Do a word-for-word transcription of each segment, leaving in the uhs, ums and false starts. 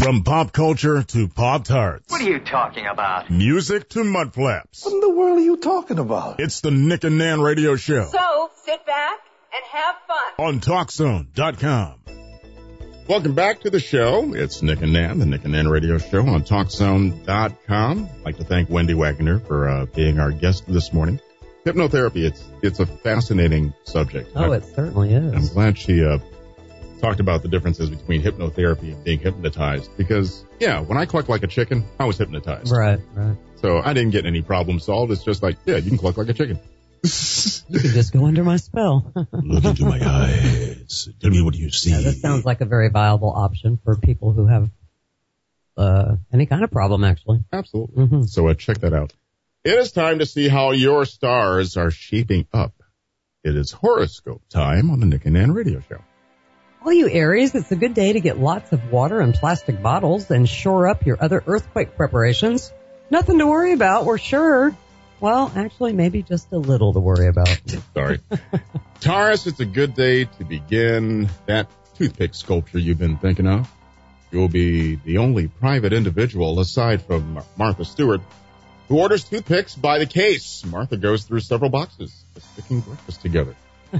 From pop culture to Pop-Tarts. What are you talking about? Music to mud flaps. What in the world are you talking about? It's the Nick and Nan Radio Show. So, sit back and have fun. On Talk Zone dot com. Welcome back to the show. It's Nick and Nan, the Nick and Nan Radio Show on Talk Zone dot com. I'd like to thank Wendy Wagner for uh, being our guest this morning. Hypnotherapy, it's it's a fascinating subject. Oh, I, it certainly is. I'm glad she uh, talked about the differences between hypnotherapy and being hypnotized. Because, yeah, when I cluck like a chicken, I was hypnotized. Right, right. So I didn't get any problem solved. It's just like, yeah, you can cluck like a chicken. You can just go under my spell. Look into my eyes. Tell me what you see. Yeah, this sounds like a very viable option for people who have uh, any kind of problem, actually. Absolutely. Mm-hmm. So uh, check that out. It is time to see how your stars are shaping up. It is horoscope time on the Nick and Nan Radio Show. All you Aries, it's a good day to get lots of water in plastic bottles and shore up your other earthquake preparations. Nothing to worry about, we're sure. Well, actually, maybe just a little to worry about. Sorry. Taurus, it's a good day to begin that toothpick sculpture you've been thinking of. You'll be the only private individual, aside from Martha Stewart, who orders toothpicks by the case. Martha goes through several boxes, sticking breakfast together.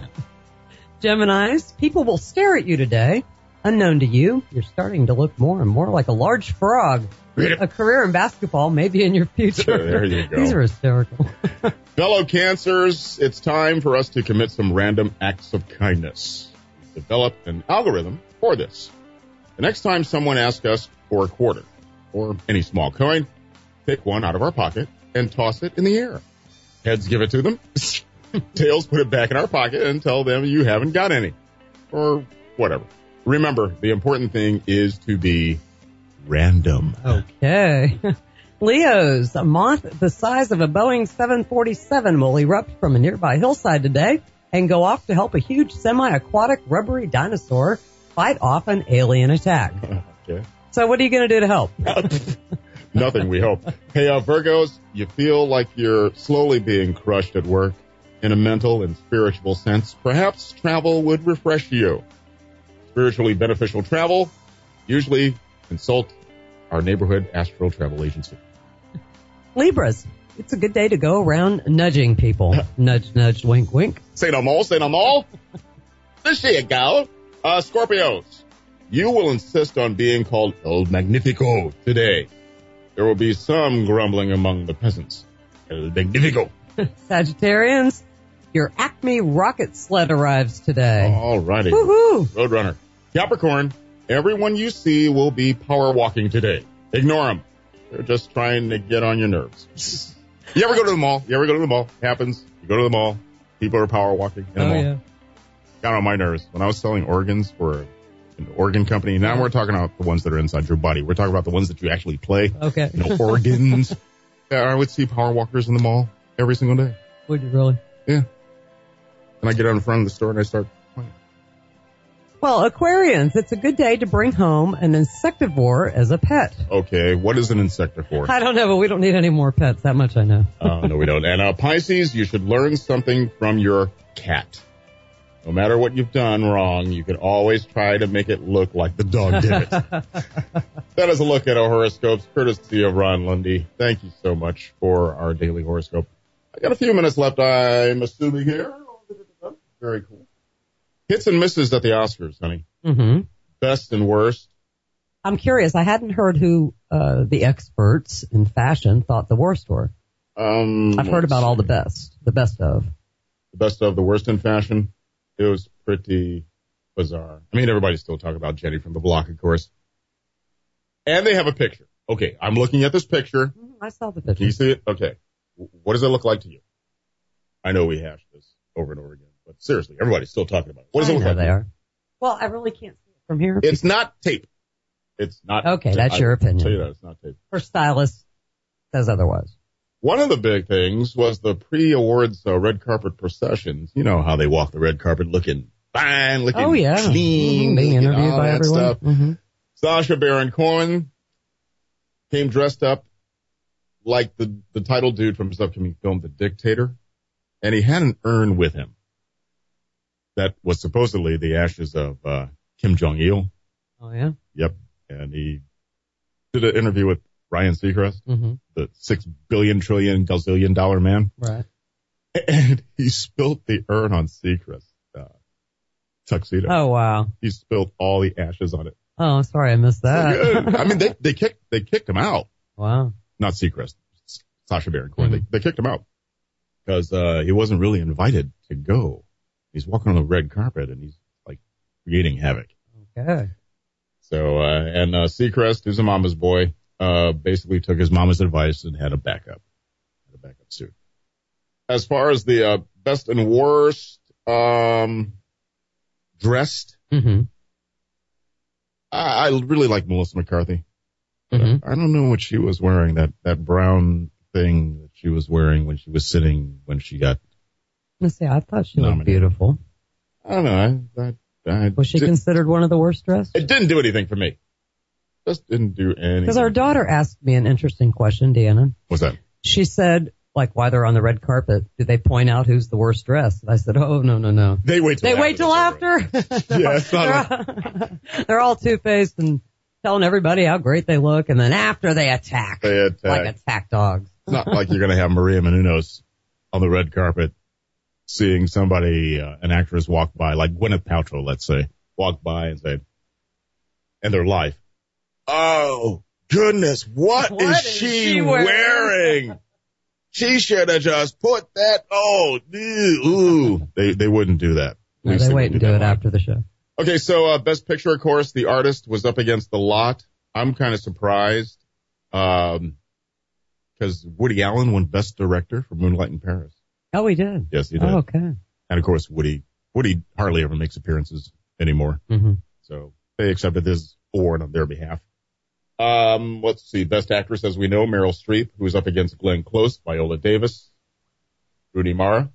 Geminis, people will stare at you today. Unknown to you, you're starting to look more and more like a large frog. A career in basketball may be in your future. There you go. These are hysterical. Fellow Cancers, it's time for us to commit some random acts of kindness. We've developed an algorithm for this. The next time someone asks us for a quarter or any small coin, pick one out of our pocket and toss it in the air. Heads give it to them. Tails put it back in our pocket and tell them you haven't got any. Or whatever. Remember, the important thing is to be random. Okay. Leos, a moth the size of a Boeing seven forty-seven will erupt from a nearby hillside today and go off to help a huge semi-aquatic rubbery dinosaur fight off an alien attack. Okay. So what are you going to do to help? Nothing, we hope. Hey, uh, Virgos, you feel like you're slowly being crushed at work in a mental and spiritual sense. Perhaps travel would refresh you. Spiritually beneficial travel, usually consult our neighborhood astral travel agency. Libras, it's a good day to go around nudging people. Nudge, nudge, wink, wink. Say no more, say no more. There you go. Uh, Scorpios, you will insist on being called El Magnifico today. There will be some grumbling among the peasants. El Magnifico. Sagittarians, your Acme rocket sled arrives today. All righty. Woohoo! Roadrunner. Capricorn, everyone you see will be power walking today. Ignore them. They're just trying to get on your nerves. You ever go to the mall? You ever go to the mall? Happens. You go to the mall. People are power walking in the Oh, mall. yeah. Got on my nerves. When I was selling organs for an organ company, now we're talking about the ones that are inside your body. We're talking about the ones that you actually play. Okay. You know, organs. Yeah, I would see power walkers in the mall every single day. Would you really? Yeah. And I get out in front of the store and I start playing. Well, Aquarians, it's a good day to bring home an insectivore as a pet. Okay, what is an insectivore? I don't know, but we don't need any more pets. That much I know. uh, no, we don't. And uh, Pisces, you should learn something from your cat. No matter what you've done wrong, you can always try to make it look like the dog did it. That is a look at our horoscopes, courtesy of Ron Lundy. Thank you so much for our daily horoscope. I got a few minutes left, I'm assuming here. Very cool. Hits and misses at the Oscars, honey. Mm-hmm. Best and worst. I'm curious. I hadn't heard who uh, the experts in fashion thought the worst were. Um, I've heard about all the best, the best of. The best of, the worst in fashion. It was pretty bizarre. I mean, everybody's still talking about Jenny from the Block, of course. And they have a picture. Okay, I'm looking at this picture. I saw the picture. Can you see it? Okay. What does it look like to you? I know we hashed this over and over again, but seriously, everybody's still talking about it. What does I it look know like? They are. Well, I really can't see it from here. It's not tape. It's not. Okay, tape. that's I, your opinion. I'll tell you that, it's not tape. Her stylist says otherwise. One of the big things was the pre-awards uh, red carpet processions. You know how they walk the red carpet looking fine, looking oh, yeah. clean, Mm-hmm. Being you know, interviewed all by that everyone. stuff. Mm-hmm. Sacha Baron Cohen came dressed up like the, the title dude from his upcoming film, The Dictator, and he had an urn with him that was supposedly the ashes of uh, Kim Jong-il. Oh, yeah? Yep. And he did an interview with Ryan Seacrest, Mm-hmm. the six billion trillion gazillion dollar man. Right. And he spilled the urn on Seacrest's uh, tuxedo. Oh, wow. He spilled all the ashes on it. Oh, sorry, I missed that. I mean, they, they kicked, they kicked him out. Wow. Not Seacrest, Sacha Baron Cohen. Mm-hmm. They, they kicked him out because, uh, he wasn't really invited to go. He's walking on the red carpet and he's like creating havoc. Okay. So, uh, and, uh, Seacrest, who's a mama's boy, uh, basically took his mama's advice and had a backup, had a backup suit. As far as the, uh, best and worst, um, dressed, Mm-hmm. I, I really like Melissa McCarthy. Mm-hmm. I don't know what she was wearing, that, that brown thing that she was wearing when she was sitting, when she got, Let's see, I thought she looked Nominated. beautiful. I don't know, I, I, I Was she did- considered one of the worst dressed? it didn't do anything for me. Just didn't do anything. Because our daughter asked me an interesting question, Deanna. What's that? She said, like, while they're on the red carpet, do they point out who's the worst dressed? And I said, oh, no, no, no. They wait till They after wait till the after? show. Yeah, it's not they're, they're all two-faced and telling everybody how great they look, and then after they attack. They attack. Like attack dogs. It's not like you're going to have Maria Menounos on the red carpet seeing somebody, uh, an actress walk by, like Gwyneth Paltrow, let's say, walk by and say, and their life. Oh, goodness, what, What is, is she, she wearing? wearing? She should have just put that, oh, ew, ooh. They, they wouldn't do that. At No, least they wait wouldn't and do that it live. after the show. Okay, so uh, Best Picture, of course, The Artist was up against The Lot. I'm kind of surprised um, because Woody Allen won Best Director for Moonlight in Paris. Oh, he did? Yes, he did. Oh, okay. And, of course, Woody Woody hardly ever makes appearances anymore. Mm-hmm. So they accepted his award on their behalf. Um, let's see. Best Actress, as we know, Meryl Streep, who's up against Glenn Close, Viola Davis, Rooney Mara.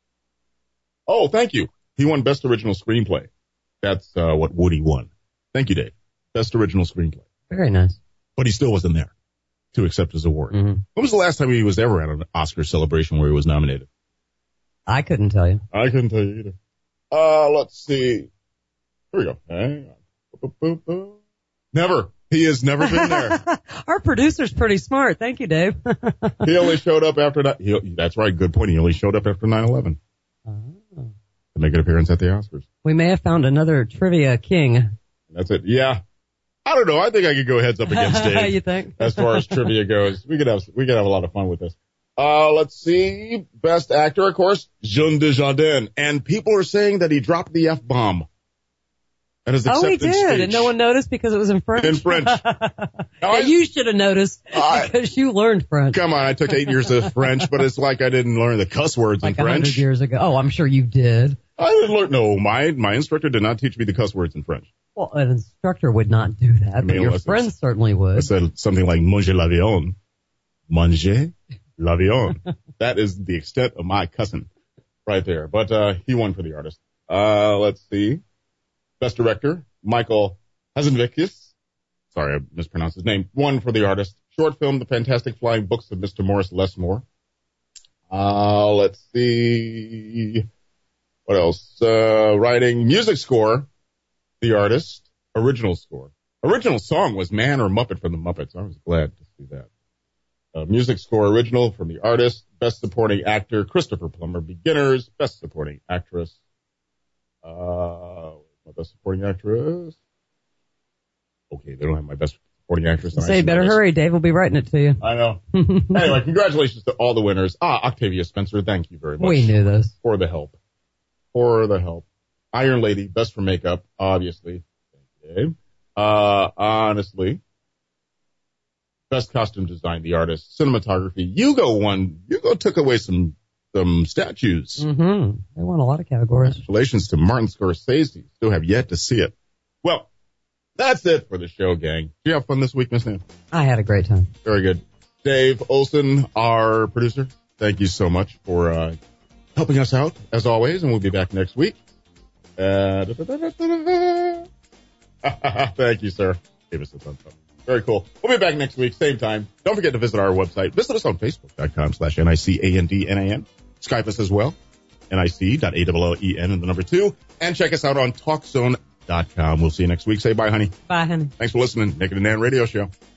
Oh, thank you. He won Best Original Screenplay. That's uh, what Woody won. Thank you, Dave. Best Original Screenplay. Very nice. But he still wasn't there to accept his award. Mm-hmm. When was the last time he was ever at an Oscar celebration where he was nominated? I couldn't tell you. I couldn't tell you either. Uh, let's see. Here we go. Hang on. Boop, boop, boop. Never. He has never been there. Our producer's pretty smart. Thank you, Dave. He only showed up after that. He, that's right. Good point. He only showed up after nine eleven Oh. to make an appearance at the Oscars. We may have found another trivia king. That's it. Yeah. I don't know. I think I could go heads up against Dave. You think? As far as trivia goes. We could have, we could have a lot of fun with this. Uh, let's see. Best actor, of course, Jean Dujardin. And people are saying that he dropped the F-bomb at his Oh, he acceptance did, speech. and no one noticed because it was in French. In French. Yeah, I- you should have noticed I- because you learned French Come on, I took eight years of French, but it's like I didn't learn the cuss words like a in hundred French. years ago. Oh, I'm sure you did. I didn't learn, no, my, my instructor did not teach me the cuss words in French. Well, an instructor would not do that, but mean, your unless it's- friends certainly I would. said something like manger l'avion. Manger l'avion. That is the extent of my cussing right there. But, uh, he won for the artist. Uh, let's see. Best director, Michael Hazenvikis. Sorry, I mispronounced his name. Won for the artist. Short film, The Fantastic Flying Books of Mister Morris Lesmore. Uh, let's see. What else? Uh, writing, music score, the artist, original score. Original song was Man or Muppet from the Muppets. I was glad to see that. Uh, music score original from the artist. Best supporting actor, Christopher Plummer, Beginners. Best supporting actress. Uh, my best supporting actress. Okay, they don't have my best supporting actress. Say, better hurry. Dave will be writing it to you. I know. Anyway, congratulations to all the winners. Ah, Octavia Spencer, thank you very much. We knew this. For the help. For the help. Iron Lady, best for makeup, obviously. Thank you, Dave. Uh, honestly. Best costume design, the artist. Cinematography, Hugo won. Hugo took away some, some statues. Mm-hmm. They won a lot of categories. Congratulations to Martin Scorsese. Still have yet to see it. Well, that's it for the show, gang. Did you have fun this week, Miss Nan? I had a great time. Very good. Dave Olson, our producer, thank you so much for uh, helping us out, as always, and we'll be back next week. Uh, thank you, sir. Gave us a thumbs up. Very cool. We'll be back next week, same time. Don't forget to visit our website. Visit us on Facebook.com slash N-I-C-A-N-D-N-A-N. Skype us as well, N I C dot A L L E N and the number two. And check us out on TalkZone dot com. We'll see you next week. Say bye, honey. Bye, honey. Thanks for listening. Naked and Nan Radio Show.